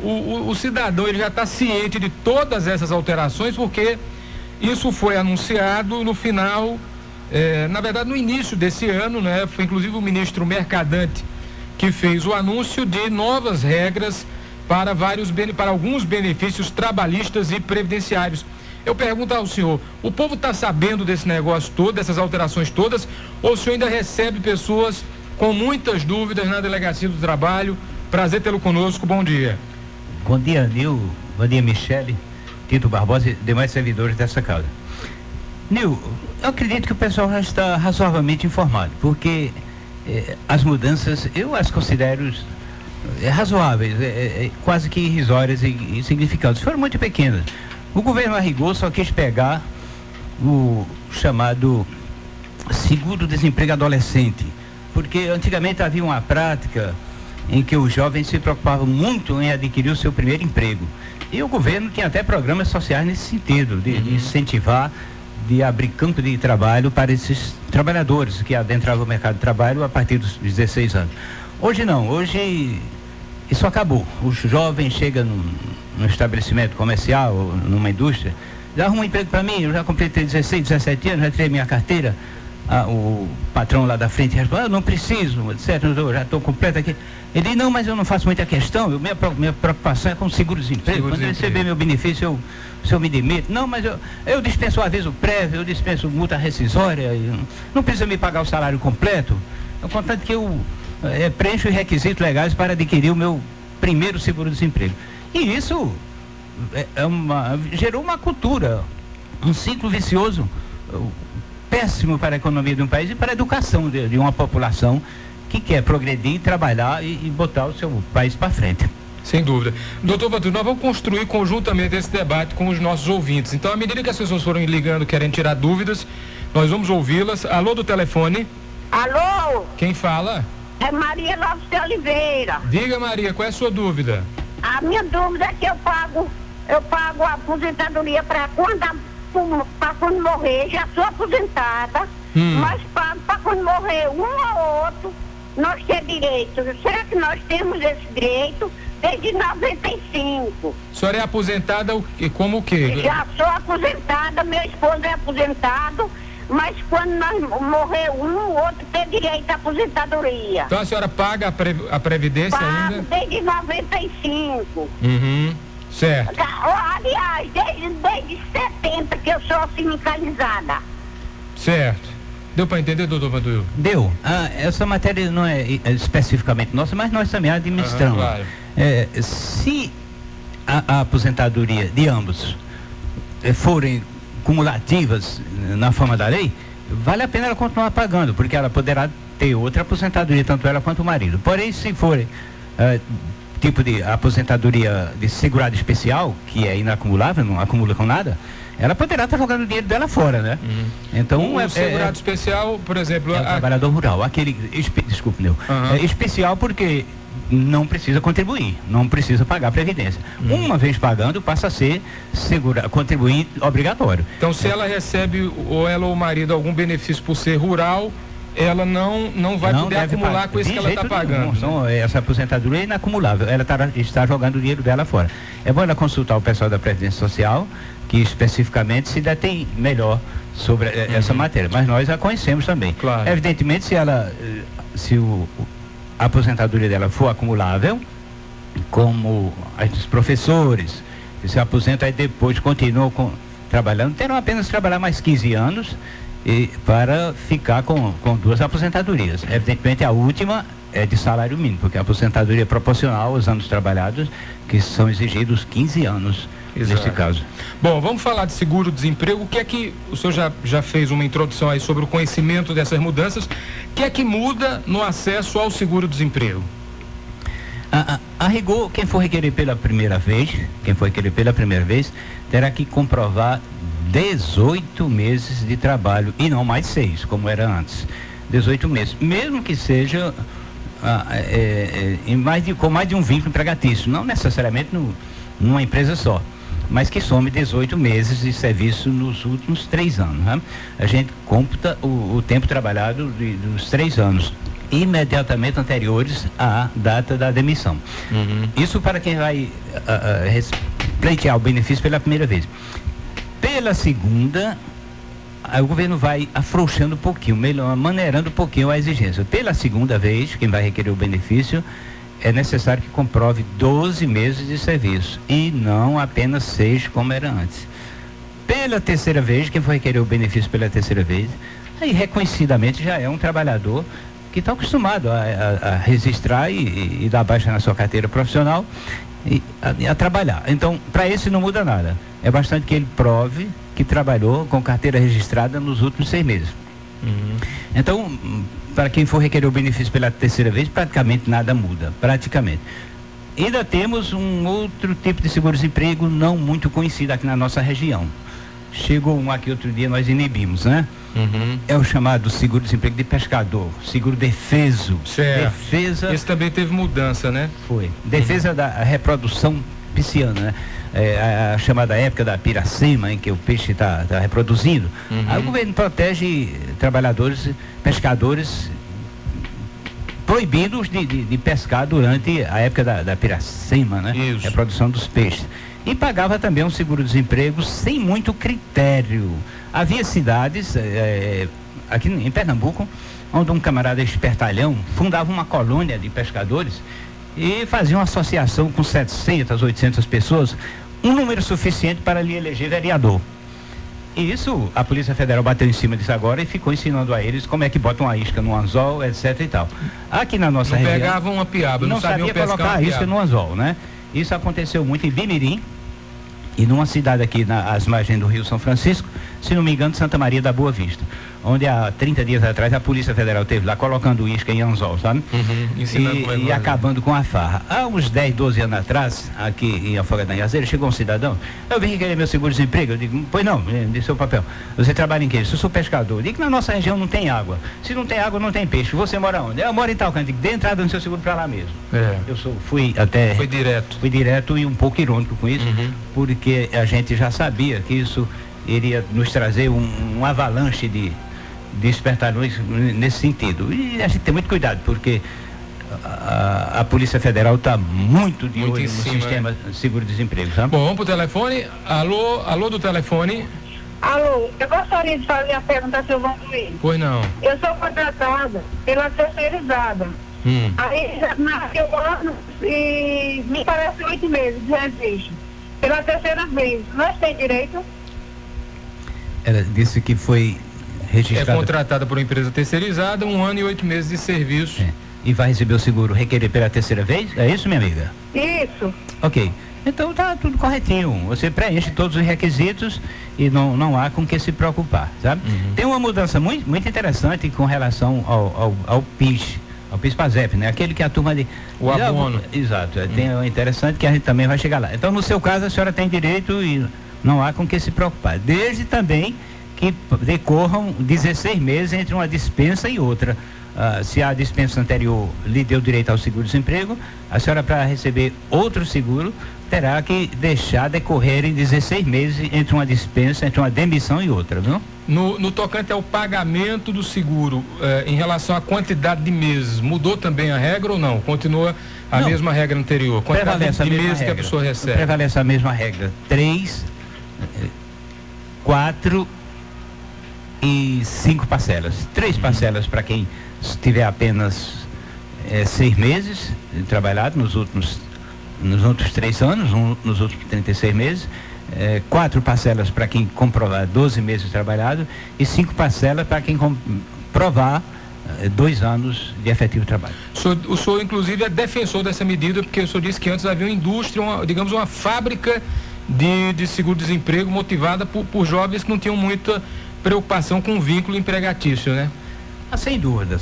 o cidadão ele já está ciente de todas essas alterações, porque isso foi anunciado no final, na verdade no início desse ano, né? Foi inclusive o ministro Mercadante que fez o anúncio de novas regras para alguns benefícios trabalhistas e previdenciários. Eu pergunto ao senhor, o povo está sabendo desse negócio todo, dessas alterações todas, ou o senhor ainda recebe pessoas com muitas dúvidas na Delegacia do Trabalho? Prazer tê-lo conosco, bom dia. Bom dia, Nil, bom dia, Michele, Tito Barbosa e demais servidores dessa casa. Nil, eu acredito que o pessoal já está razoavelmente informado, porque as mudanças, eu as considero razoáveis, quase que irrisórias e insignificantes, foram muito pequenas. O governo, a rigor, só quis pegar o chamado seguro-desemprego adolescente, porque antigamente havia uma prática em que os jovens se preocupavam muito em adquirir o seu primeiro emprego. E o governo tinha até programas sociais nesse sentido, de incentivar, de abrir campo de trabalho para esses trabalhadores que adentravam o mercado de trabalho a partir dos 16 anos. Hoje não, hoje isso acabou. O jovem chega num estabelecimento comercial, ou numa indústria, já arruma um emprego para mim, eu já completei 16, 17 anos, já tirei minha carteira. O patrão lá da frente responde, não preciso, etc, eu já estou completo aqui. Ele diz, não, mas eu não faço muita questão, minha preocupação é com o seguro-desemprego. Quando eu receber meu benefício, se eu me demito. Não, mas eu dispenso o aviso prévio, eu dispenso multa rescisória, não precisa me pagar o salário completo. Contanto que eu preencho os requisitos legais para adquirir o meu primeiro seguro-desemprego. E isso gerou uma cultura, um ciclo vicioso, péssimo para a economia de um país e para a educação de uma população que quer progredir, trabalhar e botar o seu país para frente. Sem dúvida. Doutor Vantuil, nós vamos construir conjuntamente esse debate com os nossos ouvintes. Então, à medida que as pessoas forem ligando, querendo tirar dúvidas, nós vamos ouvi-las. Alô do telefone? Alô? Quem fala? É Maria Lopes de Oliveira. Diga, Maria, qual é a sua dúvida? A minha dúvida é que eu pago a aposentadoria para quando morrer, já sou aposentada, mas pago para quando morrer um ou outro, nós temos direito. Será que nós temos esse direito desde 95? A senhora é aposentada como o quê? Já sou aposentada, meu esposo é aposentado, mas quando nós morrer um, o outro tem direito à aposentadoria. Então a senhora paga a previdência ainda? Pago desde 95. Certo. Aliás, desde 70 que eu sou sindicalizada. Certo. Deu para entender, doutor Vantuil? Deu. Essa matéria não é especificamente nossa, mas nós também administramos. Claro. Se a aposentadoria de ambos forem cumulativas na forma da lei, vale a pena ela continuar pagando, porque ela poderá ter outra aposentadoria, tanto ela quanto o marido. Porém, se forem tipo de aposentadoria de segurado especial, que é inacumulável, não acumula com nada, ela poderá estar jogando o dinheiro dela fora, né? Então, o segurado especial, por exemplo... É o trabalhador rural, especial porque não precisa contribuir, não precisa pagar a previdência. Uma vez pagando, passa a ser contribuinte obrigatório. Então, se ela recebe, ou ela ou o marido, algum benefício por ser rural, ela não vai poder acumular com isso que ela está pagando. Não, essa aposentadoria é inacumulável, ela está jogando o dinheiro dela fora. É bom ela consultar o pessoal da Previdência Social, que especificamente se detém melhor sobre essa matéria, mas nós a conhecemos também. Claro. Evidentemente, se a aposentadoria dela for acumulável, como os professores que se aposentam e depois continuam trabalhando, terão apenas que trabalhar mais 15 anos para ficar com duas aposentadorias. Evidentemente, a última é de salário mínimo, porque a aposentadoria é proporcional aos anos trabalhados, que são exigidos 15 anos. Exato. Neste caso. Bom, vamos falar de seguro-desemprego. O que é que o senhor já fez uma introdução aí sobre o conhecimento dessas mudanças? O que é que muda no acesso ao seguro-desemprego? A rigor, quem for requerer pela primeira vez, terá que comprovar 18 meses de trabalho e não mais 6, como era antes. 18 meses, mesmo que seja com mais de um vínculo empregatício, não necessariamente numa empresa só, mas que some 18 meses de serviço nos últimos 3 anos. Né? A gente computa o tempo trabalhado dos 3 anos. imediatamente anteriores à data da demissão. Isso para quem vai pleitear o benefício pela primeira vez. Pela segunda, aí o governo vai afrouxando um pouquinho, maneirando um pouquinho a exigência. Pela segunda vez, quem vai requerer o benefício, é necessário que comprove 12 meses de serviço e não apenas 6 como era antes. Pela terceira vez, quem for requerer o benefício pela terceira vez, aí reconhecidamente já é um trabalhador que está acostumado a registrar e dar baixa na sua carteira profissional e a trabalhar. Então, para esse não muda nada. É bastante que ele prove que trabalhou com carteira registrada nos últimos 6 meses. Então, para quem for requerer o benefício pela terceira vez, praticamente nada muda, praticamente. Ainda temos um outro tipo de seguro-desemprego não muito conhecido aqui na nossa região. Chegou um aqui outro dia, nós inibimos, né? É o chamado seguro-desemprego de pescador, seguro defeso. Certo. Defesa. Esse também teve mudança, né? Foi. Defesa da reprodução pisciana, né? A chamada época da piracema, em que o peixe está reproduzindo. Aí o governo protege trabalhadores, pescadores, proibidos de pescar durante a época da piracema, né? Isso. Reprodução dos peixes. E pagava também um seguro-desemprego sem muito critério. Havia cidades, aqui em Pernambuco, onde um camarada espertalhão fundava uma colônia de pescadores e fazia uma associação com 700, 800 pessoas, um número suficiente para lhe eleger vereador. E isso, a Polícia Federal bateu em cima disso agora e ficou ensinando a eles como é que botam uma isca no anzol, etc e tal. Aqui na nossa região... pegavam uma piaba, não sabiam sabia pescar colocar a isca no anzol, né? Isso aconteceu muito em Bimirim e numa cidade aqui às margens do Rio São Francisco, se não me engano, Santa Maria da Boa Vista, onde há 30 dias atrás a Polícia Federal esteve lá colocando isca em anzol, sabe? E acabando com a farra. Há uns 10, 12 anos atrás, aqui em Afogados da Inhazeira, chegou um cidadão, eu vim querer meu seguro-desemprego, eu digo, pois não, dê seu papel. Você trabalha em quê? Eu sou pescador. Eu digo que na nossa região não tem água. Se não tem água, não tem peixe. Você mora onde? Eu moro em tal canto. Dê entrada no seu seguro para lá mesmo. Fui direto e um pouco irônico com isso, porque a gente já sabia que isso iria nos trazer um avalanche de espertalhões nesse sentido. E a gente tem muito cuidado, porque a Polícia Federal está muito de olho no sistema de seguro-desemprego, sabe? Bom, vamos pro telefone. Alô do telefone. Alô, eu gostaria de fazer a pergunta ao seu João Luiz. Pois não. Eu sou contratada pela terceirizada. Aí já nasceu um ano e me parece 8 meses de registro. Pela terceira vez, nós temos direito? Ela disse que foi registrada. É contratada por uma empresa terceirizada, 1 ano e 8 meses de serviço. E vai receber o seguro requerer pela terceira vez? É isso, minha amiga? Isso. Ok. Então tá tudo corretinho. Você preenche todos os requisitos e não há com que se preocupar, sabe? Tem uma mudança muito, muito interessante com relação ao PIS. Ao PIS-PASEP, né? Aquele que a turma de... O abono. Exato. Tem um interessante que a gente também vai chegar lá. Então, no seu caso, a senhora tem direito e não há com que se preocupar. Desde também que decorram 16 meses entre uma dispensa e outra. Se a dispensa anterior lhe deu direito ao seguro-desemprego, a senhora, para receber outro seguro, terá que deixar decorrerem 16 meses entre uma dispensa, entre uma demissão e outra, viu? No tocante ao pagamento do seguro, em relação à quantidade de meses, mudou também a regra ou não? Continua a mesma regra anterior? Quantidade de meses que a pessoa recebe? Prevalece a mesma regra. 3, 4 e 5 parcelas. 3 parcelas para quem tiver apenas 6 meses trabalhado nos outros 3 anos, nos outros 36 meses. 4 parcelas para quem comprovar 12 meses trabalhado e 5 parcelas para quem comprovar 2 anos de efetivo trabalho. O senhor, inclusive, é defensor dessa medida, porque o senhor disse que antes havia uma indústria, digamos, uma fábrica de seguro-desemprego motivada por jovens que não tinham muita preocupação com o vínculo empregatício, né? Sem dúvida.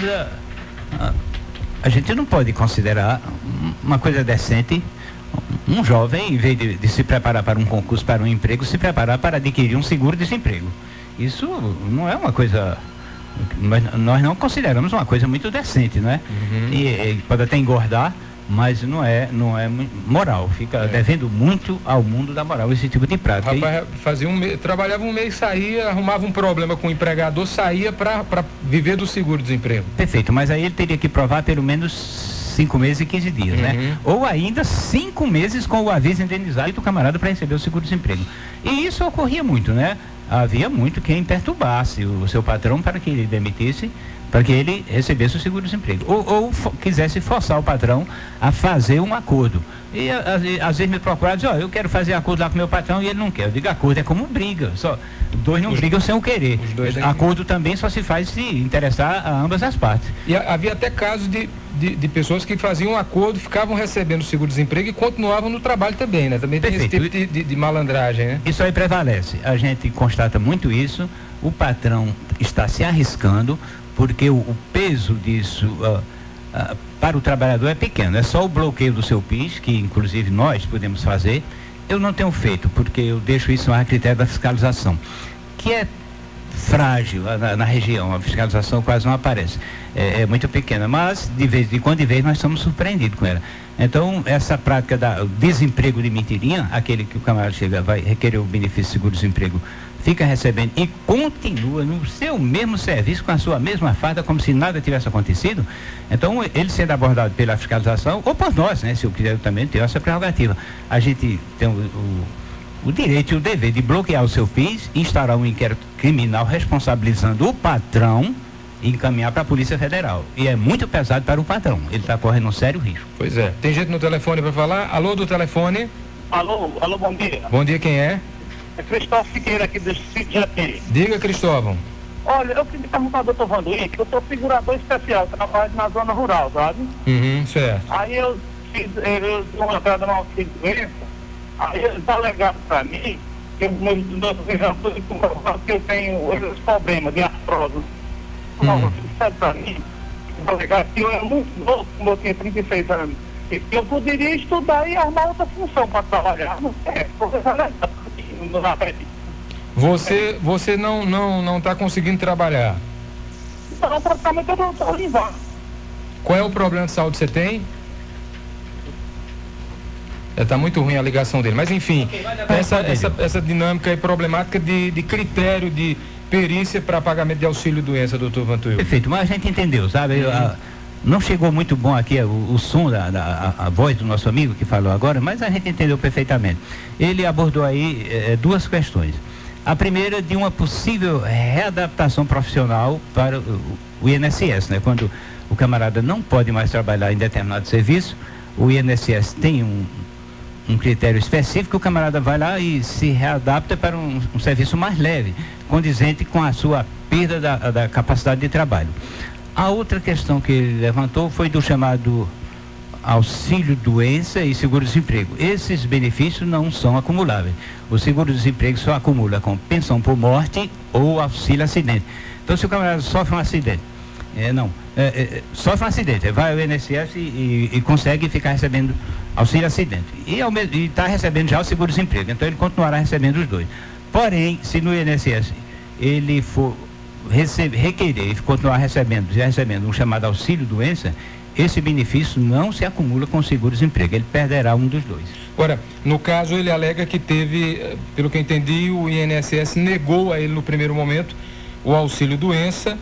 A gente não pode considerar uma coisa decente um jovem, em vez de se preparar para um concurso, para um emprego, se preparar para adquirir um seguro-desemprego. Isso não é uma coisa... Nós não consideramos uma coisa muito decente, né? E pode até engordar mas não é moral, fica devendo muito ao mundo da moral esse tipo de prática. Rapaz, trabalhava um mês, saía, arrumava um problema com o empregador, saía para viver do seguro-desemprego. Perfeito, mas aí ele teria que provar pelo menos 5 meses e 15 dias, né? Ou ainda 5 meses com o aviso indenizado do camarada para receber o seguro-desemprego. E isso ocorria muito, né? Havia muito quem perturbasse o seu patrão para que ele demitisse, para que ele recebesse o seguro-desemprego. Ou quisesse forçar o patrão a fazer um acordo. E às vezes me procuraram e dizem, eu quero fazer acordo lá com meu patrão e ele não quer. Eu digo, acordo é como briga, dois não brigam sem o querer. Acordo também só se faz se interessar a ambas as partes. E havia até casos de pessoas que faziam um acordo, ficavam recebendo o seguro-desemprego e continuavam no trabalho também, né? Também tem esse tipo de malandragem, né? Isso aí prevalece. A gente constata muito isso. O patrão está se arriscando, porque o peso disso para o trabalhador é pequeno. É só o bloqueio do seu PIS, que inclusive nós podemos fazer. Eu não tenho feito, porque eu deixo isso a critério da fiscalização, que é frágil na região. A fiscalização quase não aparece. É muito pequena, mas de quando em vez nós somos surpreendidos com ela. Então, essa prática do desemprego de mentirinha, aquele que o camarada chega, vai requerer o benefício de seguro-desemprego, fica recebendo e continua no seu mesmo serviço, com a sua mesma farda, como se nada tivesse acontecido. Então, ele sendo abordado pela fiscalização, ou por nós, né? Se eu quiser também ter essa prerrogativa. A gente tem o direito e o dever de bloquear o seu PIS, instaurar um inquérito criminal responsabilizando o patrão e encaminhar para a Polícia Federal. E é muito pesado para o patrão. Ele está correndo um sério risco. Pois é. Tem gente no telefone para falar? Alô, do telefone? Alô, bom dia. Bom dia, quem é? É Cristóvão Figueira aqui do Sítio Japeri. Diga, Cristóvão. Olha, eu queria perguntar ao doutor Vanduí, que eu sou figurador especial, trabalho na zona rural, sabe? Certo. Aí eu dei uma entrada no auxílio doença, aí eles alegaram para mim que eu tenho esses problemas de artrose. Sabe para mim, alegaram que eu era muito novo, como eu tinha 36 anos, e que eu poderia estudar e arrumar outra função para trabalhar. Você não está conseguindo trabalhar? Não, praticamente eu não estou limpando. Qual é o problema de saúde que você tem? Está muito ruim a ligação dele, mas enfim, essa dinâmica e problemática de critério de perícia para pagamento de auxílio-doença, doutor Vantuil. Perfeito, mas a gente entendeu, sabe? Não chegou muito bom aqui o som a voz do nosso amigo que falou agora, mas a gente entendeu perfeitamente. Ele abordou aí duas questões. A primeira, de uma possível readaptação profissional para o INSS, né? Quando o camarada não pode mais trabalhar em determinado serviço, o INSS tem um critério específico, o camarada vai lá e se readapta para um serviço mais leve, condizente com a sua perda da capacidade de trabalho. A outra questão que ele levantou foi do chamado auxílio-doença e seguro-desemprego. Esses benefícios não são acumuláveis. O seguro-desemprego só acumula com pensão por morte ou auxílio-acidente. Então, se o camarada sofre um acidente, sofre um acidente, vai ao INSS e consegue ficar recebendo auxílio-acidente. E está recebendo já o seguro-desemprego. Então, ele continuará recebendo os dois. Porém, se no INSS ele for requerer e continuar recebendo um chamado auxílio-doença, esse benefício não se acumula com o seguro-desemprego, ele perderá um dos dois. Agora, no caso, ele alega que teve, pelo que eu entendi, o INSS negou a ele no primeiro momento o auxílio-doença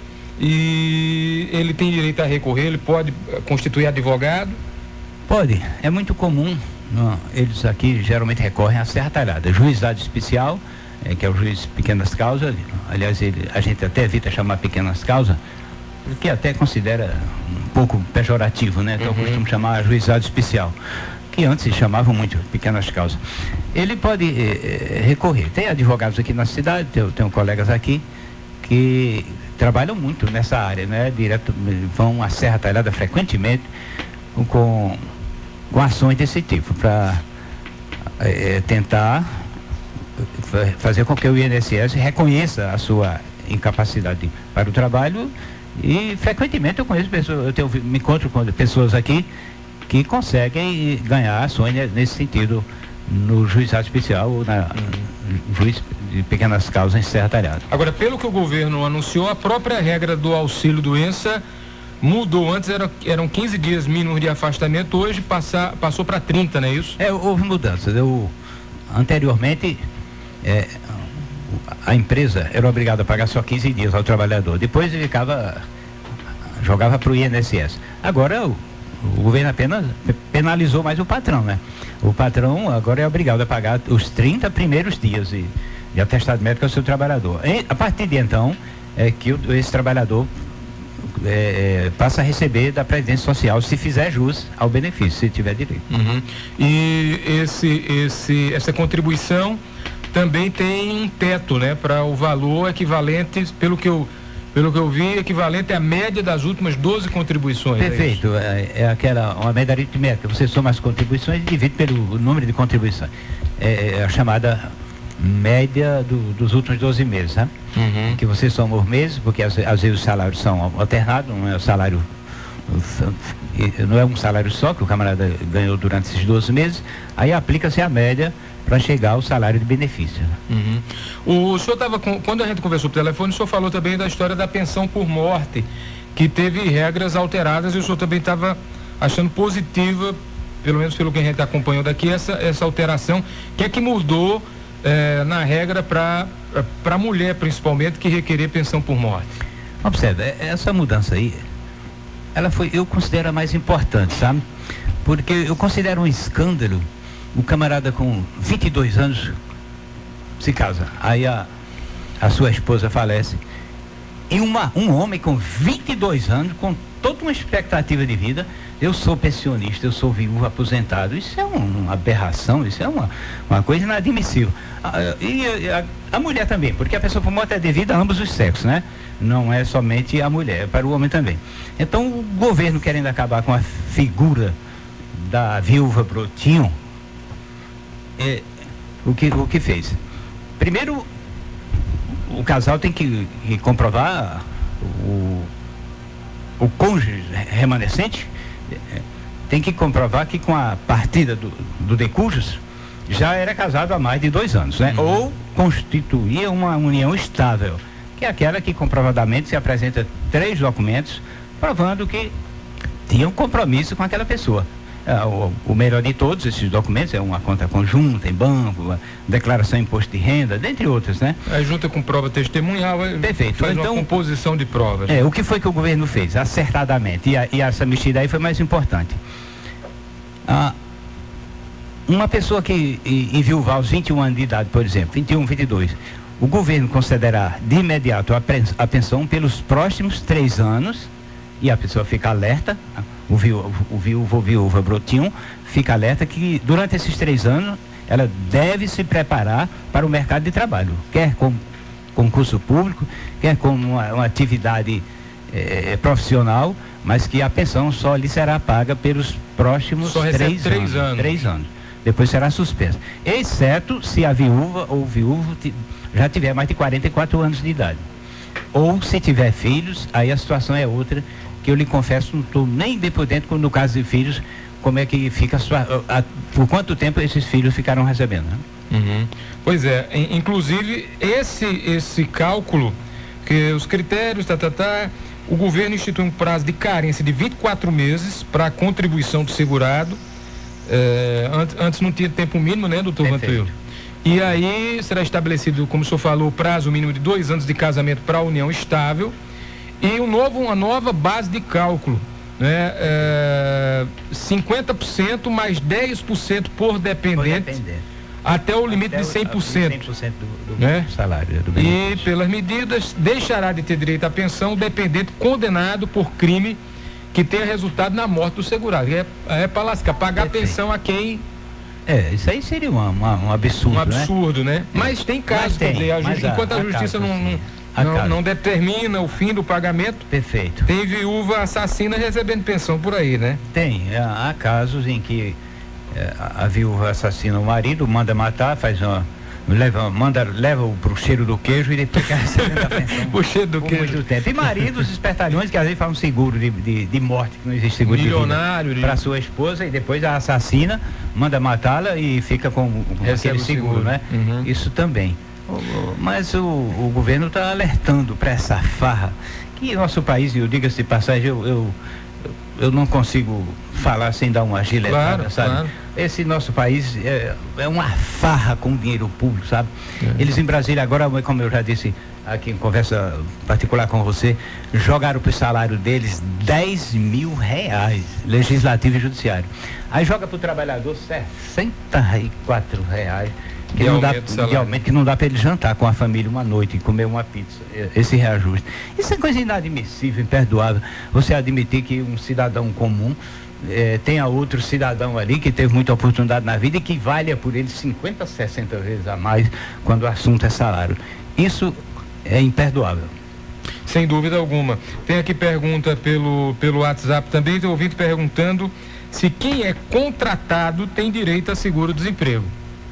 e ele tem direito a recorrer, ele pode constituir advogado? Pode, é muito comum, eles aqui geralmente recorrem à Serra Talhada, juizado especial, que é o juiz de pequenas causas, aliás, a gente até evita chamar pequenas causas, porque até considera um pouco pejorativo, né? Então eu costumo chamar juizado especial, que antes se chamavam muito pequenas causas. Ele pode recorrer. Tem advogados aqui na cidade, tenho colegas aqui que trabalham muito nessa área, né? Vão à Serra Talhada frequentemente com ações desse tipo, para tentar fazer com que o INSS reconheça a sua incapacidade para o trabalho. E frequentemente eu conheço pessoas, me encontro com pessoas aqui que conseguem ganhar ações nesse sentido no juizado especial ou no juiz de pequenas causas em Serra Talhada. Agora, pelo que o governo anunciou, a própria regra do auxílio-doença mudou. Antes eram 15 dias mínimos de afastamento, hoje passou para 30, não é isso? Houve mudanças. Anteriormente, a empresa era obrigada a pagar só 15 dias ao trabalhador. Depois ele jogava para o INSS. Agora o governo apenas penalizou mais o patrão, né? O patrão agora é obrigado a pagar os 30 primeiros dias de atestado médico ao seu trabalhador. A partir de então, que esse trabalhador passa a receber da Previdência Social, se fizer jus ao benefício, se tiver direito. Uhum. E essa contribuição também tem um teto, né? Para o valor equivalente, pelo que eu vi, equivalente à média das últimas 12 contribuições. Perfeito. Uma média aritmética. Você soma as contribuições e divide pelo número de contribuições. É a chamada média dos últimos 12 meses, né? Uhum. Que você soma os meses, porque às vezes os salários são alternados, não é um salário só que o camarada ganhou durante esses 12 meses, aí aplica-se a média para chegar ao salário de benefício. Uhum. O senhor estava, quando a gente conversou por telefone, o senhor falou também da história da pensão por morte, que teve regras alteradas, e o senhor também estava achando positiva, pelo menos pelo que a gente acompanhou daqui, essa alteração. O que é que mudou na regra para a mulher, principalmente, que requerer pensão por morte? Observe, essa mudança aí, eu considero a mais importante, sabe? Porque eu considero um escândalo o camarada com 22 anos se casa, aí a sua esposa falece, e um homem com 22 anos, com toda uma expectativa de vida, eu sou pensionista, eu sou viúvo aposentado, isso é uma aberração, isso é uma coisa inadmissível. A mulher também, porque a pessoa por morte é devida a ambos os sexos, né? Não é somente a mulher, é para o homem também. Então o governo, querendo acabar com a figura da viúva brotinho, o que fez? Primeiro, o casal tem que comprovar, o cônjuge remanescente tem que comprovar que com a partida do decujus já era casado há mais de 2 anos, né? Uhum. Ou constituía uma união estável, que é aquela que comprovadamente se apresenta 3 documentos provando que tinha um compromisso com aquela pessoa. O melhor de todos esses documentos é uma conta conjunta em banco, uma declaração de imposto de renda, dentre outros, né? Aí junta com prova testemunhal, perfeito. Faz então, uma composição de provas. O que foi que o governo fez? Acertadamente, e essa mexida aí foi mais importante. Uma pessoa que enviuvar aos 21 anos de idade, por exemplo, 21, 22, o governo considerará de imediato a pensão pelos próximos 3 anos, e a pessoa fica alerta, o viúvo ou viúva brotinho fica alerta que durante esses 3 anos ela deve se preparar para o mercado de trabalho, quer como concurso público, quer como uma atividade profissional, mas que a pensão só lhe será paga pelos próximos 3 anos. Depois será suspensa, exceto se a viúva ou o viúvo já tiver mais de 44 anos de idade, ou se tiver filhos, aí a situação é outra, que eu lhe confesso, não estou nem bem por dentro, no caso de filhos, como é que fica por quanto tempo esses filhos ficaram recebendo, né? Uhum. Pois é, inclusive esse cálculo, que os critérios, o governo institui um prazo de carência de 24 meses para a contribuição do segurado. Antes não tinha tempo mínimo, né, doutor Vantuil? E aí será estabelecido, como o senhor falou, o prazo mínimo de 2 anos de casamento para a união estável e uma nova base de cálculo, né? 50% mais 10% por dependente, até o limite de 100%. 100% do né? Salário. E pelas medidas, deixará de ter direito à pensão o dependente condenado por crime que tenha resultado na morte do segurado. É para lascar, pagar pensão a quem... isso aí seria um absurdo, né? Mas tem casos, quer dizer, enquanto a justiça não determina o fim do pagamento, perfeito, tem viúva assassina recebendo pensão por aí, né? Tem, há casos em que a viúva assassina o marido, manda matar, leva-o pro cheiro do queijo e depois fica recebendo a pensão o cheiro do queijo. Muito tempo. E maridos espertalhões que às vezes fazem um seguro de morte, que não existe seguro milionário, de vida, para sua esposa, e depois a assassina, manda matá-la e fica com aquele seguro, né? Uhum. Isso também. Mas o governo está alertando para essa farra, E nosso país, eu diga-se de passagem, eu não consigo falar sem dar uma giletada, claro, sabe? Claro. Esse nosso país é uma farra com o dinheiro público, sabe? Eles em Brasília agora, como eu já disse aqui em conversa particular com você, jogaram para o salário deles R$10 mil, legislativo e judiciário. Aí joga para o trabalhador R$64, que não dá para ele jantar com a família uma noite e comer uma pizza, esse reajuste. Isso é coisa inadmissível, imperdoável. Você admitir que um cidadão comum tenha outro cidadão ali que teve muita oportunidade na vida e que valha por ele 50, 60 vezes a mais quando o assunto é salário. Isso é imperdoável. Sem dúvida alguma. Tem aqui pergunta pelo WhatsApp também, estou ouvindo perguntando se quem é contratado tem direito a seguro-desemprego.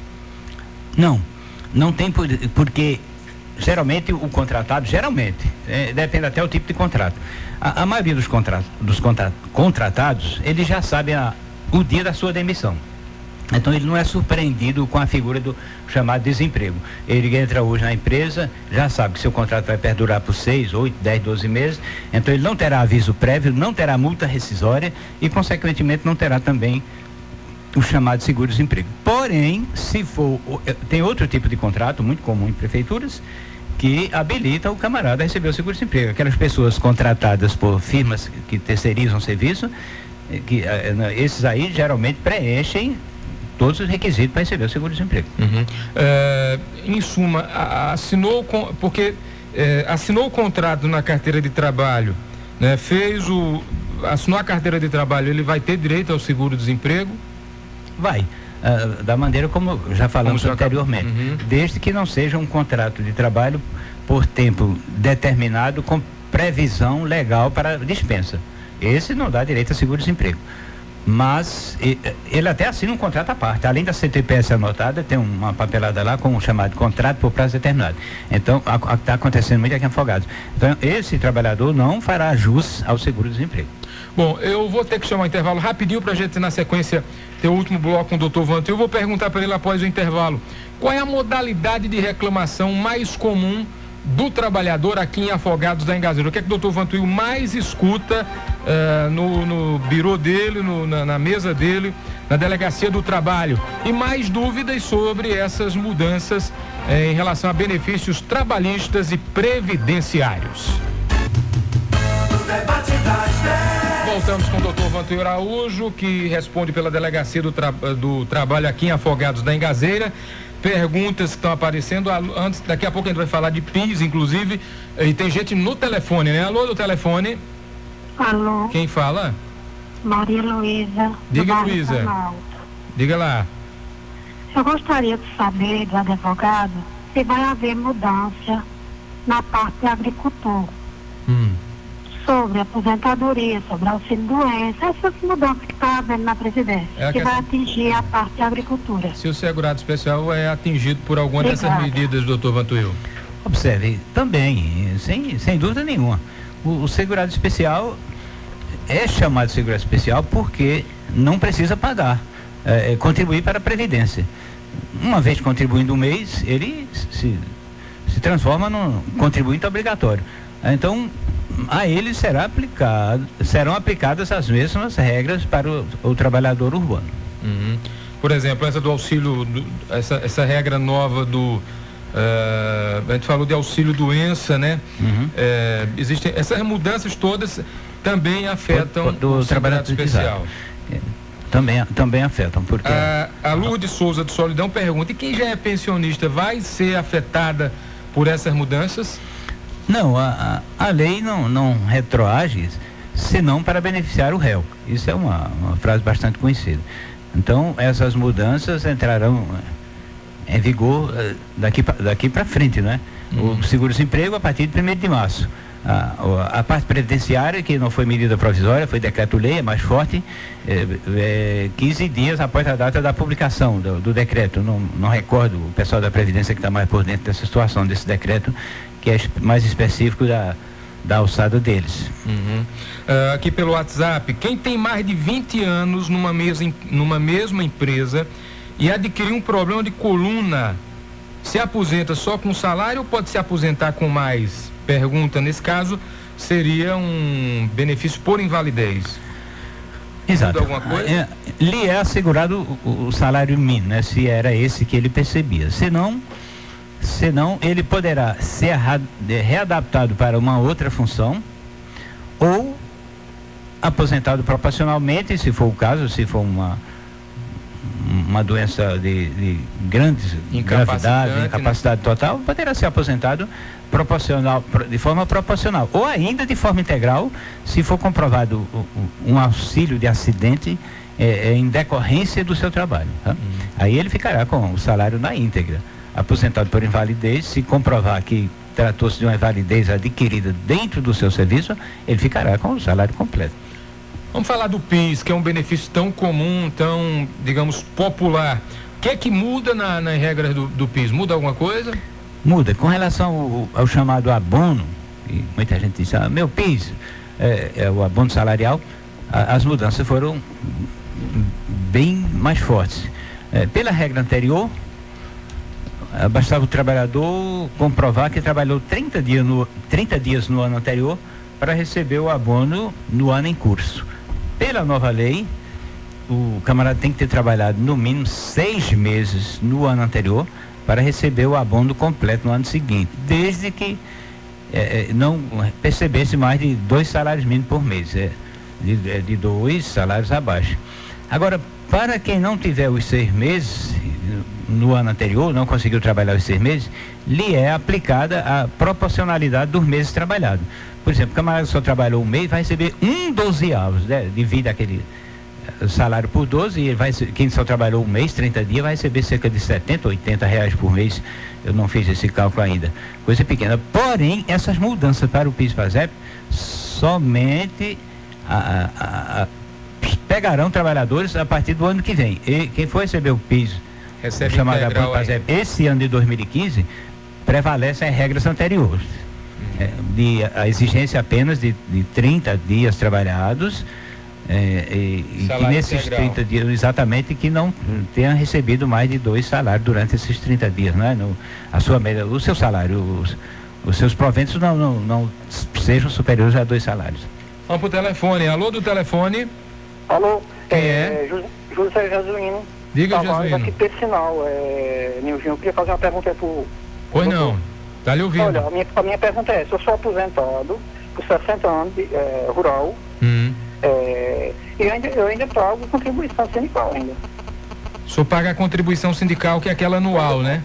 Não tem, porque geralmente o contratado, depende até o tipo de contrato. A maioria dos contratados, ele já sabe o dia da sua demissão. Então ele não é surpreendido com a figura do chamado desemprego. Ele entra hoje na empresa, já sabe que seu contrato vai perdurar por 6, 8, 10, 12 meses, então ele não terá aviso prévio, não terá multa rescisória e, consequentemente, não terá também o chamado seguro-desemprego. Porém, tem outro tipo de contrato, muito comum em prefeituras, que habilita o camarada a receber o seguro-desemprego. Aquelas pessoas contratadas por firmas que terceirizam serviço, esses aí geralmente preenchem todos os requisitos para receber o seguro-desemprego. Em suma, assinou o contrato na carteira de trabalho, né? Assinou a carteira de trabalho, ele vai ter direito ao seguro-desemprego? Vai, da maneira como já falamos anteriormente, desde que não seja um contrato de trabalho por tempo determinado com previsão legal para dispensa. Esse não dá direito a seguro-desemprego. Mas ele até assina um contrato à parte. Além da CTPS anotada, tem uma papelada lá com o chamado contrato por prazo determinado. Então, está acontecendo muito aqui em Afogados. Então, esse trabalhador não fará jus ao seguro-desemprego. Bom, eu vou ter que chamar um intervalo rapidinho para a gente, na sequência, ter o último bloco com o Dr. Vantuil. Eu vou perguntar para ele após o intervalo qual é a modalidade de reclamação mais comum do trabalhador aqui em Afogados da Engazeira. O que é que o Dr. Vantuil mais escuta no birô dele, na mesa dele, na delegacia do trabalho? E mais dúvidas sobre essas mudanças em relação a benefícios trabalhistas e previdenciários. Voltamos com o Dr. Vantuil Araújo, que responde pela delegacia do trabalho aqui em Afogados da Engazeira. Perguntas que estão aparecendo, daqui a pouco a gente vai falar de PIS, inclusive, e tem gente no telefone, né? Alô, do telefone. Alô. Quem fala? Maria Luísa. Diga, Luísa. Diga lá. Eu gostaria de saber do advogado se vai haver mudança na parte de agricultor. Sobre aposentadoria, sobre auxílio-doença, essas mudanças que está havendo na Previdência, que vai atingir a parte de agricultura. Se o segurado especial é atingido por alguma dessas medidas, doutor Vantuil? Observe, também, sem dúvida nenhuma. O segurado especial é chamado de segurado especial porque não precisa pagar, contribuir para a Previdência. Uma vez contribuindo um mês, ele se transforma num contribuinte obrigatório. Então, a ele serão aplicadas as mesmas regras para o trabalhador urbano. Por exemplo, essa do auxílio, essa regra nova a gente falou de auxílio-doença, né? Existem essas mudanças todas também afetam o trabalhador especial. Também afetam, porque a Lourdes Souza do Solidão pergunta: e quem já é pensionista vai ser afetada por essas mudanças? Não, a lei não retroage, senão para beneficiar o réu. Isso é uma frase bastante conhecida. Então, essas mudanças entrarão em vigor daqui para frente, né? O seguro-desemprego a partir de 1º de março. A parte previdenciária, que não foi medida provisória, foi decreto-lei, é mais forte, 15 dias após a data da publicação do decreto. Não recordo o pessoal da Previdência que está mais por dentro dessa situação, desse decreto, que é mais específico da alçada deles. Aqui pelo WhatsApp, quem tem mais de 20 anos numa mesma empresa e adquirir um problema de coluna, se aposenta só com salário ou pode se aposentar com mais? Pergunta, nesse caso, seria um benefício por invalidez. Exato. Muda alguma coisa? Lhe é assegurado o salário mínimo, né? Se era esse que ele percebia. Senão ele poderá ser readaptado para uma outra função ou aposentado proporcionalmente, se for o caso, se for uma doença de grande gravidade, incapacidade total, poderá ser aposentado de forma proporcional, ou ainda de forma integral, se for comprovado um auxílio de acidente em decorrência do seu trabalho. Tá? Aí ele ficará com o salário na íntegra. Aposentado por invalidez, se comprovar que tratou-se de uma invalidez adquirida dentro do seu serviço, ele ficará com o salário completo. Vamos falar do PIS, que é um benefício tão comum, tão, digamos, popular. O que é que muda nas regras do PIS? Muda alguma coisa? Muda. Com relação ao chamado abono, e muita gente diz, meu PIS é o abono salarial, as mudanças foram bem mais fortes. Pela regra anterior, bastava o trabalhador comprovar que trabalhou 30 dias no ano anterior para receber o abono no ano em curso. Pela nova lei, o camarada tem que ter trabalhado no mínimo 6 meses no ano anterior para receber o abono completo no ano seguinte, desde que não percebesse mais de 2 salários mínimos por mês, de 2 salários abaixo. Agora, para quem não tiver os 6 meses no ano anterior, não conseguiu trabalhar os 6 meses, lhe é aplicada a proporcionalidade dos meses trabalhados. Por exemplo, o camarada só trabalhou um mês, vai receber 1/12, né? Divide aquele salário por 12 e quem só trabalhou um mês, 30 dias, vai receber cerca de 70, 80 reais por mês. Eu não fiz esse cálculo ainda. Coisa pequena. Porém, essas mudanças para o PIS/PASEP somente pegarão trabalhadores a partir do ano que vem. E quem for receber o PIS, chamado abono PASEP, esse ano de 2015, prevalecem as regras anteriores. A exigência apenas de 30 dias trabalhados e que nesses integral. 30 dias, exatamente, que não tenha recebido mais de 2 salários durante esses 30 dias, né? A sua média, o seu salário, os seus proventos não sejam superiores a 2 salários. Vamos pro telefone. Alô, do telefone. Alô, quem é? José Jesuíno. Diga, Jesuíno. Aqui Pessinal, Nilvinho, eu queria fazer uma pergunta pro... Pois não, tá lhe ouvindo. Olha, a minha pergunta é essa: eu sou aposentado por 60 anos, rural, e eu ainda pago contribuição sindical ainda. O senhor paga a contribuição sindical, que é aquela anual, né?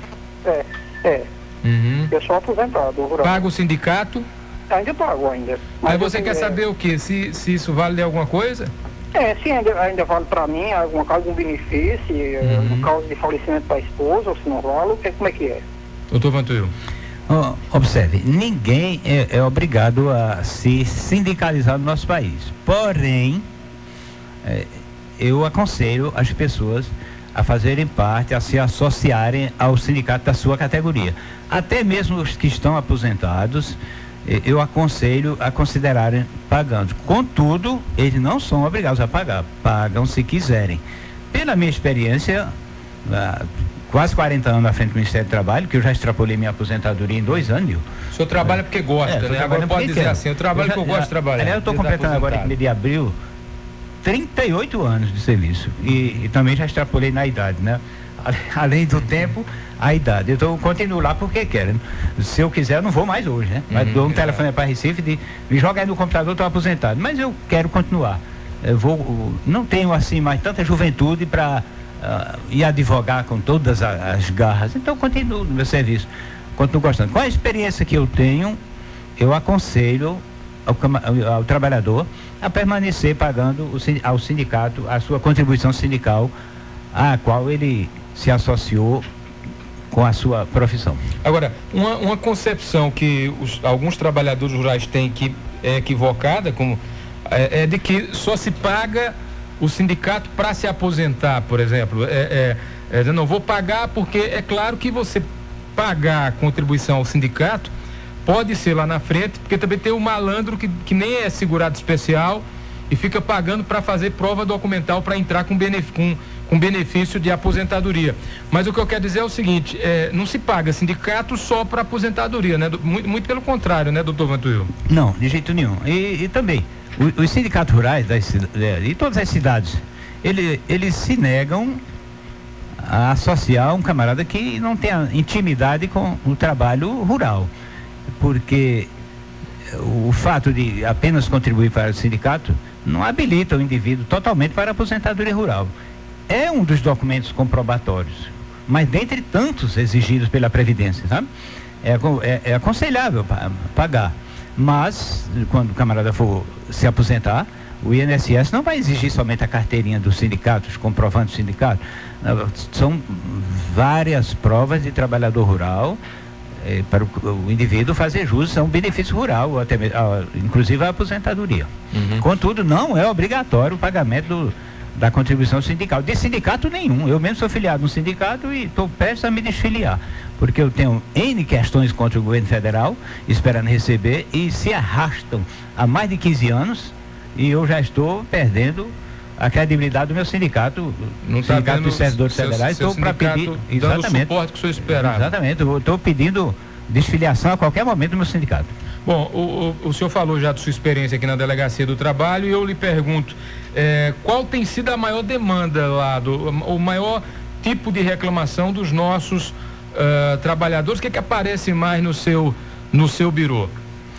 Eu sou aposentado rural. Paga o sindicato? Ainda pago ainda. Mas você quer saber o quê? Se isso vale de alguma coisa? Se ainda vale para mim algum benefício, no caso de falecimento da esposa, ou se não vale, como é que é? Doutor Vantuil. Observe, ninguém é obrigado a se sindicalizar no nosso país. Porém, eu aconselho as pessoas a fazerem parte, a se associarem ao sindicato da sua categoria. Até mesmo os que estão aposentados, eu aconselho a considerarem pagando. Contudo, eles não são obrigados a pagar, pagam se quiserem. Pela minha experiência, quase 40 anos à frente do Ministério do Trabalho, que eu já extrapolei minha aposentadoria em 2 anos, viu? O senhor trabalha porque gosta, né? Agora pode dizer assim, eu trabalho porque eu gosto de trabalhar. Aliás, eu estou completando agora, em mês de abril, 38 anos de serviço. E também já extrapolei na idade, né? Além do tempo, a idade. Então eu continuo lá porque quero. Se eu quiser, eu não vou mais hoje, né? Mas dou um telefone para Recife, me joga aí no computador, estou aposentado. Mas eu quero continuar. Não tenho assim mais tanta juventude para ir advogar com todas as garras. Então continuo no meu serviço. Continuo gostando. Com a experiência que eu tenho, eu aconselho ao trabalhador a permanecer pagando ao sindicato a sua contribuição sindical, a qual ele se associou com a sua profissão. Agora, uma concepção que alguns trabalhadores rurais têm, que é equivocada, é de que só se paga o sindicato para se aposentar, por exemplo. Eu não vou pagar porque é claro que você pagar a contribuição ao sindicato pode ser lá na frente, porque também tem o malandro que nem é segurado especial e fica pagando para fazer prova documental para entrar com com benefício de aposentadoria. Mas o que eu quero dizer é o seguinte, não se paga sindicato só para aposentadoria, né? Muito pelo contrário, né, doutor Vantuil? Não, de jeito nenhum. E também, os sindicatos rurais de todas as cidades, eles se negam a associar um camarada que não tenha intimidade com o trabalho rural, porque o fato de apenas contribuir para o sindicato não habilita o indivíduo totalmente para a aposentadoria rural. É um dos documentos comprobatórios, mas dentre tantos exigidos pela Previdência, sabe? É aconselhável pagar, mas quando o camarada for se aposentar, o INSS não vai exigir somente a carteirinha do sindicato, os comprovantes do sindicato. São várias provas de trabalhador rural para o indivíduo fazer jus a um benefício rural, até inclusive a aposentadoria. Contudo, não é obrigatório o pagamento da contribuição sindical, de sindicato nenhum. Eu mesmo sou filiado no sindicato e estou prestes a me desfiliar, porque eu tenho N questões contra o governo federal, esperando receber, e se arrastam há mais de 15 anos, e eu já estou perdendo a credibilidade do meu sindicato, não sindicato dos servidores federais. Estou para pedir exatamente o suporte que o senhor esperava. Exatamente, estou pedindo desfiliação a qualquer momento do meu sindicato. Bom, o senhor falou já de sua experiência aqui na Delegacia do Trabalho, e eu lhe pergunto, qual tem sido a maior demanda lá, o maior tipo de reclamação dos nossos trabalhadores? O que aparece mais no seu birô?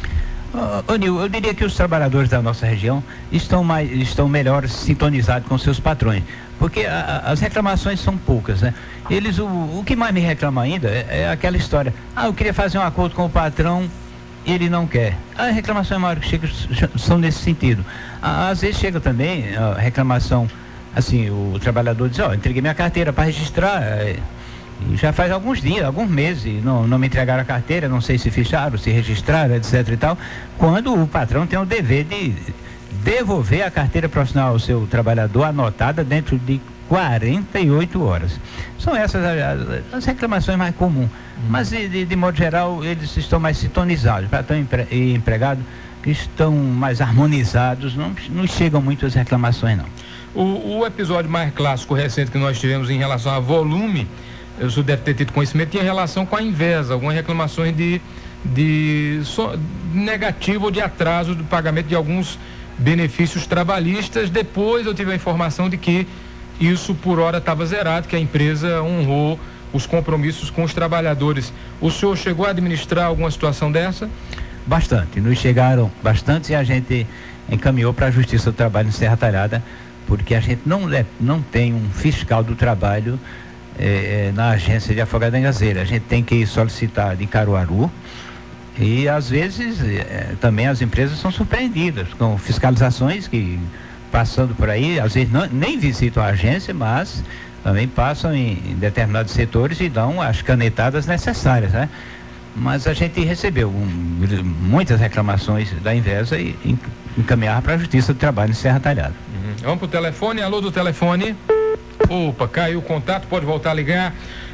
Nil, eu diria que os trabalhadores da nossa região estão melhor sintonizados com seus patrões, porque as reclamações são poucas, né? O que mais me reclama ainda é aquela história, eu queria fazer um acordo com o patrão, ele não quer. A reclamação maior que chega são nesse sentido. Às vezes chega também a reclamação, assim, o trabalhador diz, entreguei minha carteira para registrar, já faz alguns dias, alguns meses, não me entregaram a carteira, não sei se ficharam, se registraram, etc e tal, quando o patrão tem o dever de devolver a carteira profissional ao seu trabalhador anotada dentro de 48 horas. São essas as reclamações mais comuns, mas de modo geral eles estão mais sintonizados, patrão e empregado estão mais harmonizados, não chegam muitas reclamações não. O episódio mais clássico recente que nós tivemos em relação a volume, o senhor deve ter tido conhecimento, tinha relação com a Invesa, algumas reclamações de negativo ou de atraso do pagamento de alguns benefícios trabalhistas. Depois eu tive a informação de que isso por hora estava zerado, que a empresa honrou os compromissos com os trabalhadores. O senhor chegou a administrar alguma situação dessa? Bastante, nos chegaram bastante e a gente encaminhou para a Justiça do Trabalho em Serra Talhada, porque a gente não tem um fiscal do trabalho na agência de Afogados da Engazeira. A gente tem que solicitar de Caruaru e às vezes também as empresas são surpreendidas com fiscalizações que passando por aí, às vezes nem visitam a agência, mas também passam em determinados setores e dão as canetadas necessárias, né? Mas a gente recebeu muitas reclamações da Invesa e encaminhar para a Justiça do Trabalho em Serra Talhada. Vamos para o telefone, alô do telefone. Opa, caiu o contato, pode voltar a ligar,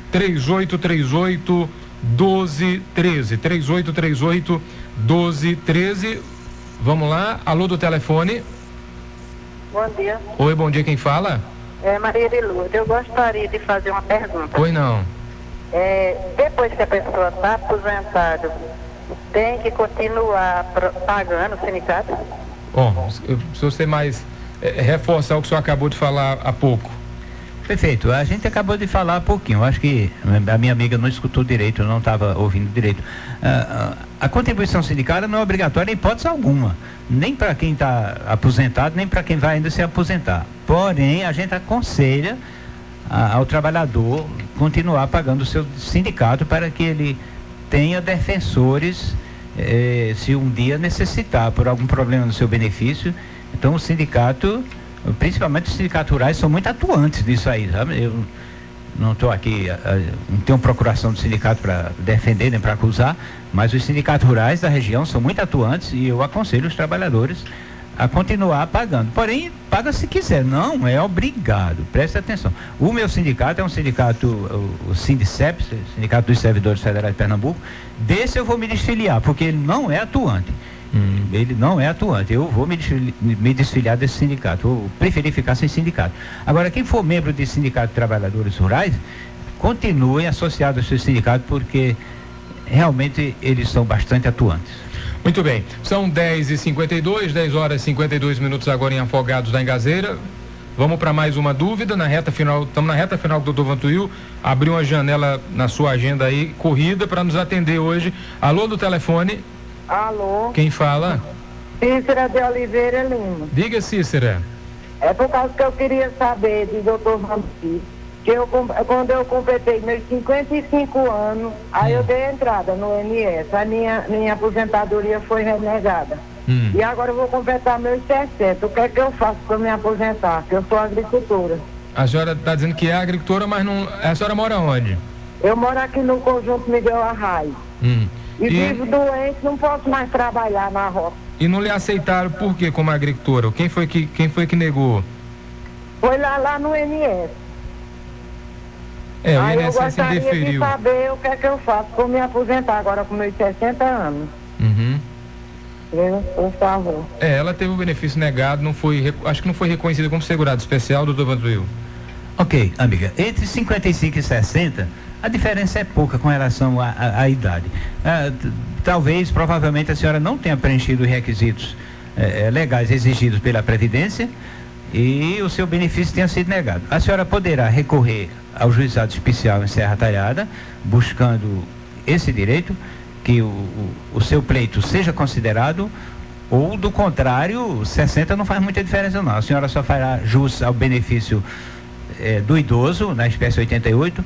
3838 1213, 3838 1213. Vamos lá, alô do telefone. Bom dia. Oi, bom dia, quem fala? Maria de Lourdes. Eu gostaria de fazer uma pergunta. Oi, não. Depois que a pessoa está aposentada, tem que continuar pagando o sindicato? Bom, se você mais reforçar o que o senhor acabou de falar há pouco. Perfeito, a gente acabou de falar há pouquinho, eu acho que a minha amiga não escutou direito, não estava ouvindo direito. A contribuição sindical não é obrigatória em hipótese alguma, nem para quem está aposentado, nem para quem vai ainda se aposentar. Porém, a gente aconselha ao trabalhador continuar pagando o seu sindicato para que ele tenha defensores se um dia necessitar por algum problema no seu benefício. Então o sindicato, principalmente os sindicatos rurais, são muito atuantes nisso aí, sabe? Eu não estou aqui, não tenho procuração do sindicato para defender nem para acusar, mas os sindicatos rurais da região são muito atuantes e eu aconselho os trabalhadores a continuar pagando. Porém, paga se quiser, não é obrigado, preste atenção. O meu sindicato é um sindicato, o Sindicep, Sindicato dos Servidores Federais de Pernambuco, desse eu vou me desfiliar, porque ele não é atuante. Ele não é atuante. Eu vou me desfiliar desse sindicato. Eu preferi ficar sem sindicato. Agora, quem for membro de sindicato de trabalhadores rurais, continuem associados ao seu sindicato, porque realmente eles são bastante atuantes. Muito bem. São 10h52, 10 horas e 52 minutos agora em Afogados da Engazeira. Vamos para mais uma dúvida na reta final. Estamos na reta final do Dr. Vantuil. Abriu uma janela na sua agenda aí, corrida, para nos atender hoje. Alô do telefone. Alô. Quem fala? Cícera de Oliveira Lima. Diga, Cícera. É por causa que eu queria saber de Dr. Vantuil, que quando eu completei meus 55 anos, aí eu dei entrada no INSS. A minha aposentadoria foi renegada. E agora eu vou completar meus 60. O que é que eu faço para me aposentar? Porque eu sou agricultora. A senhora está dizendo que é agricultora, mas não. A senhora mora onde? Eu moro aqui no Conjunto Miguel Arraio. E vivo doente, não posso mais trabalhar na roça. E não lhe aceitaram por quê como agricultora? Quem foi que negou? Foi lá no INSS. O aí eu INSS gostaria indeferiu. de saber o que é que eu faço para me aposentar agora com meus 60 anos. Por favor. Ela teve o benefício negado, acho que não foi reconhecida como segurado especial, doutor Vantuil. Ok, amiga. Entre 55 e 60, a diferença é pouca com relação à idade. Talvez, provavelmente, a senhora não tenha preenchido os requisitos legais exigidos pela Previdência e o seu benefício tenha sido negado. A senhora poderá recorrer ao juizado especial em Serra Talhada, buscando esse direito, que o seu pleito seja considerado, ou do contrário, 60 não faz muita diferença não. A senhora só fará jus ao benefício do idoso, na espécie 88,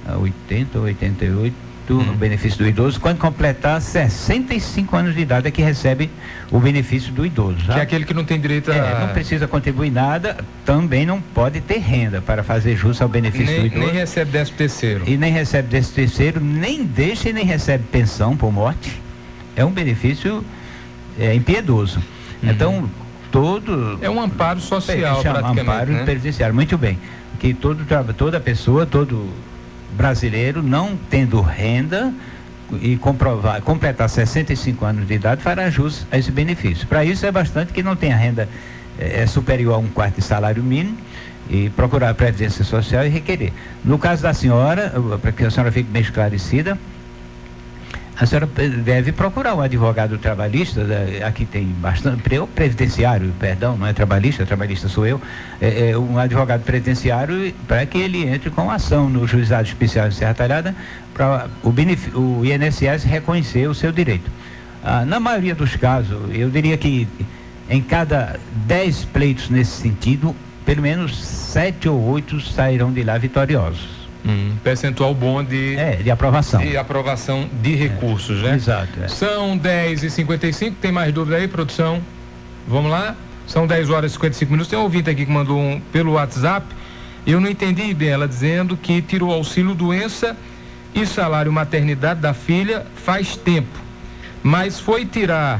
o benefício do idoso, quando completar 65 anos de idade é que recebe o benefício do idoso. Sabe? Que é aquele que não tem direito a... não precisa contribuir nada, também não pode ter renda para fazer jus ao benefício do idoso. Nem recebe 13º. E nem recebe 13º, nem deixa e nem recebe pensão por morte. É um benefício impiedoso. Então, é um amparo social, praticamente. Amparo previdenciário, muito bem. Que toda pessoa, todo brasileiro, não tendo renda e completar 65 anos de idade, fará jus a esse benefício. Para isso é bastante que não tenha renda superior a 1/4 de salário mínimo e procurar a Previdência Social e requerer. No caso da senhora, para que a senhora fique bem esclarecida, a senhora deve procurar um advogado trabalhista, aqui tem bastante, previdenciário, perdão, não é trabalhista, trabalhista sou eu, um advogado previdenciário, para que ele entre com ação no juizado especial de Serra Talhada, para o INSS reconhecer o seu direito. Na maioria dos casos, eu diria que em cada 10 pleitos nesse sentido, pelo menos 7 ou 8 sairão de lá vitoriosos. Percentual bom de aprovação. De aprovação de recursos, né? Exato. São 10h55, tem mais dúvida aí, produção? Vamos lá? São 10 horas e 55 minutos. Tem um ouvinte aqui que mandou pelo WhatsApp. Eu não entendi bem, ela dizendo que tirou auxílio doença e salário maternidade da filha faz tempo, mas foi tirar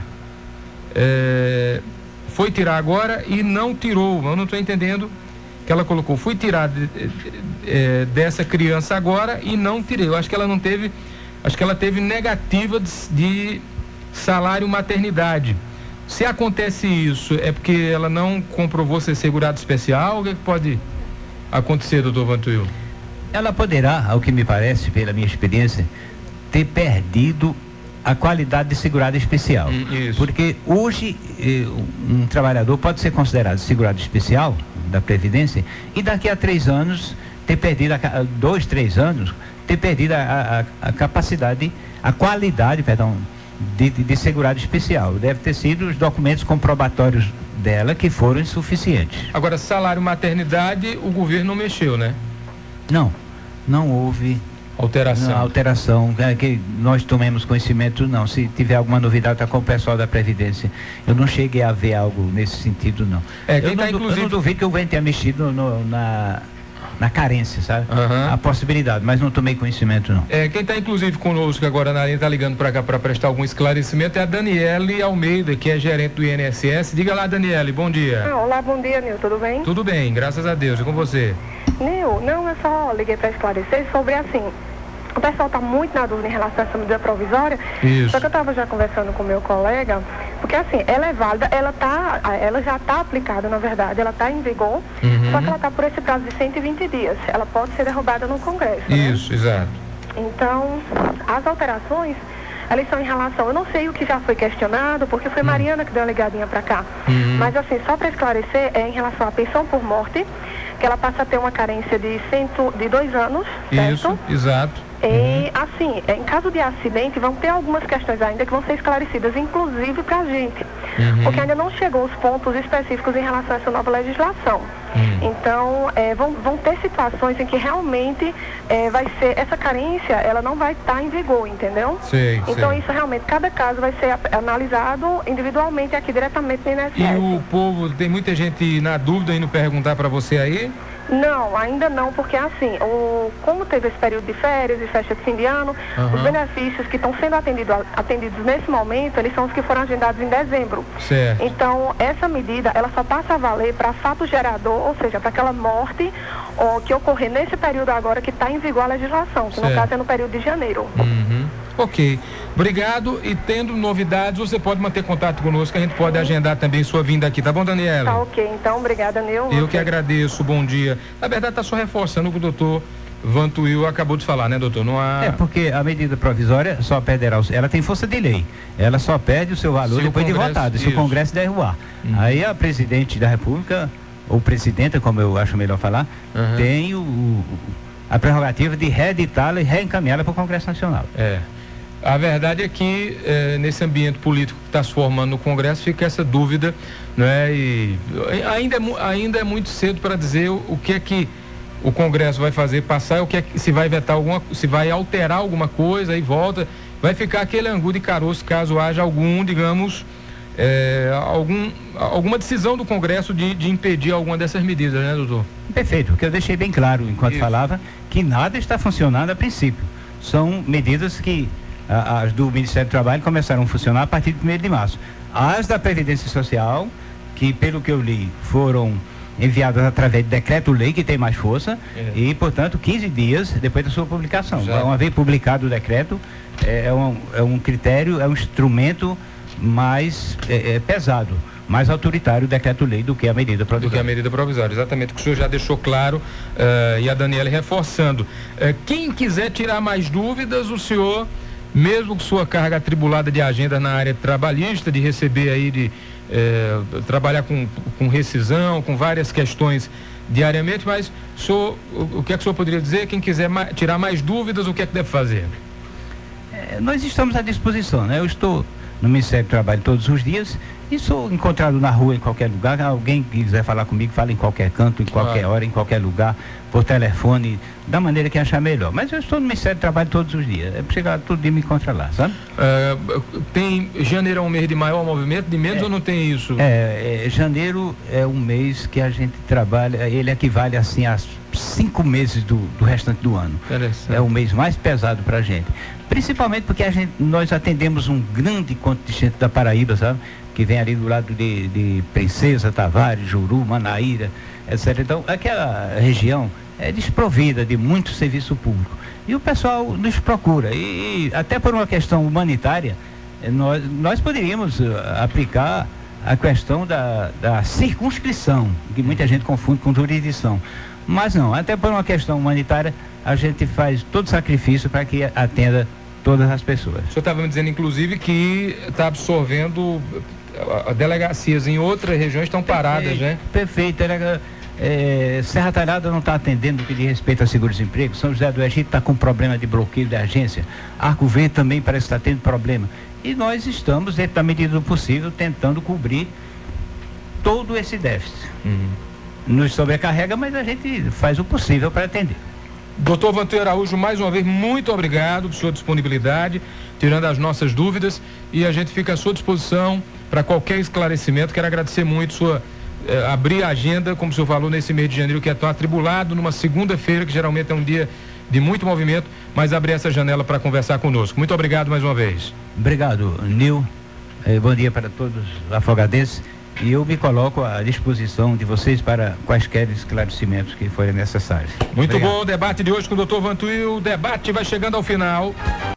agora e não tirou. Eu não estou entendendo. Que ela colocou, fui tirar dessa criança agora e não tirei. Eu acho que ela não teve, acho que ela teve negativa de salário maternidade. Se acontece isso, é porque ela não comprovou ser segurado especial? O que pode acontecer, doutor Vantuil? Ela poderá, ao que me parece, pela minha experiência, ter perdido a qualidade de segurado especial. Isso. Porque hoje um trabalhador pode ser considerado segurado especial da Previdência e daqui a 3 anos ter perdido, 2, 3 anos, ter perdido a capacidade, a qualidade, de segurado especial. Deve ter sido os documentos comprobatórios dela que foram insuficientes. Agora, salário maternidade, o governo não mexeu, né? Não houve alteração que nós tomemos conhecimento, não. Se tiver alguma novidade, está com o pessoal da Previdência. Eu não cheguei a ver algo nesse sentido, não. Eu não duvido que o governo tenha mexido na carência, sabe? A possibilidade, mas não tomei conhecimento, não. Quem está inclusive conosco agora na linha, está ligando para cá para prestar algum esclarecimento, é a Daniele Almeida, que é gerente do INSS. Diga lá, Daniele, bom dia. Olá, bom dia, Nil, tudo bem? Tudo bem, graças a Deus, e com você? Nil, eu só liguei para esclarecer sobre assim, o pessoal está muito na dúvida em relação a essa medida provisória. Isso. Só que eu estava já conversando com meu colega Porque assim, ela é válida, ela já está aplicada, na verdade, ela está em vigor, só que ela está por esse prazo de 120 dias. Ela pode ser derrubada no Congresso. Isso, né? Exato. Então, as alterações, elas são em relação, eu não sei o que já foi questionado, porque foi Mariana que deu uma ligadinha para cá. Mas assim, só para esclarecer, é em relação à pensão por morte, que ela passa a ter uma carência de 2 anos, certo? Isso, exato. E assim, em caso de acidente, vão ter algumas questões ainda que vão ser esclarecidas, inclusive para a gente, porque ainda não chegou os pontos específicos em relação a essa nova legislação. Então, vão ter situações em que realmente vai ser, essa carência, ela não vai estar em vigor, entendeu? Então, isso realmente, cada caso vai ser analisado individualmente aqui diretamente no INSS. E o povo, tem muita gente na dúvida indo perguntar para você aí? Não, ainda não, porque assim, como teve esse período de férias e festa de fim de ano, os benefícios que estão sendo atendidos nesse momento, eles são os que foram agendados em dezembro. Certo. Então, essa medida, ela só passa a valer para fato gerador, ou seja, para aquela morte que ocorrer nesse período agora que está em vigor a legislação, que no caso é no período de janeiro. Ok. Obrigado, e tendo novidades, você pode manter contato conosco, a gente pode agendar também sua vinda aqui, tá bom, Daniela? Tá ok, então, obrigada, Nil. Eu que agradeço, bom dia. Na verdade, está só reforçando o que o doutor Vantuil acabou de falar, né, doutor? Não há... porque a medida provisória só perderá, ela tem força de lei, ela só perde o seu valor depois de votado, se o Congresso derrubar. Aí a presidente da República, ou presidenta, como eu acho melhor falar, tem a prerrogativa de reeditá-la e reencaminhá-la para o Congresso Nacional. A verdade é que nesse ambiente político que está se formando no Congresso fica essa dúvida, né? E ainda é muito cedo para dizer o que é que o Congresso vai fazer passar, se vai vetar se vai alterar alguma coisa e volta, vai ficar aquele angu de caroço caso haja algum, digamos, alguma decisão do Congresso de impedir alguma dessas medidas, né, doutor? Perfeito, porque eu deixei bem claro enquanto falava que nada está funcionando a princípio. São medidas que as do Ministério do Trabalho começaram a funcionar a partir de 1º de março. As da Previdência Social, que pelo que eu li, foram enviadas através de decreto-lei, que tem mais força, e, portanto, 15 dias depois da sua publicação. Uma vez publicado o decreto, é um critério, é um instrumento mais pesado, mais autoritário o decreto-lei do que a medida provisória. Exatamente, o que o senhor já deixou claro, e a Daniela reforçando. Quem quiser tirar mais dúvidas, o senhor, mesmo com sua carga atribulada de agenda na área trabalhista, de receber aí, trabalhar com rescisão, com várias questões diariamente, mas o que é que o senhor poderia dizer? Quem quiser tirar mais dúvidas, o que é que deve fazer? Nós estamos à disposição, né? Eu estou no Ministério do Trabalho todos os dias e sou encontrado na rua, em qualquer lugar. Alguém que quiser falar comigo, fala em qualquer canto, em qualquer hora, em qualquer lugar, por telefone, da maneira que achar melhor. Mas eu estou no Ministério do Trabalho todos os dias. É para chegar todo dia e me encontrar lá, sabe? Janeiro é um mês de maior movimento, de menos ou não tem isso? Janeiro é um mês que a gente trabalha, ele equivale assim a 5 meses do restante do ano. É o mês mais pesado para a gente. Principalmente porque nós atendemos um grande contingente da Paraíba, sabe? Que vem ali do lado de Princesa, Tavares, Juru, Manaíra, etc. Então, aquela região é desprovida de muito serviço público. E o pessoal nos procura. E até por uma questão humanitária, nós poderíamos aplicar a questão da circunscrição, que muita gente confunde com jurisdição. Mas não, até por uma questão humanitária, a gente faz todo sacrifício para que atenda todas as pessoas. O senhor estava me dizendo, inclusive, que está absorvendo delegacias em outras regiões, estão paradas, né? Perfeito. Serra Talhada não está atendendo o que diz respeito a seguro-desemprego. São José do Egito está com problema de bloqueio da agência. Arco Verde também parece que está tendo problema. E nós estamos, dentro da medida do possível, tentando cobrir todo esse déficit. Nos sobrecarrega, mas a gente faz o possível para atender. Doutor Vantuil Araújo, mais uma vez, muito obrigado por sua disponibilidade, tirando as nossas dúvidas, e a gente fica à sua disposição para qualquer esclarecimento. Quero agradecer muito abrir a agenda, como o senhor falou, nesse mês de janeiro, que é tão atribulado, numa segunda-feira, que geralmente é um dia de muito movimento, mas abrir essa janela para conversar conosco. Muito obrigado mais uma vez. Obrigado, Nil. Bom dia para todos os afogadenses. E eu me coloco à disposição de vocês para quaisquer esclarecimentos que forem necessários. Muito bom o debate de hoje com o doutor Vantuil. O debate vai chegando ao final.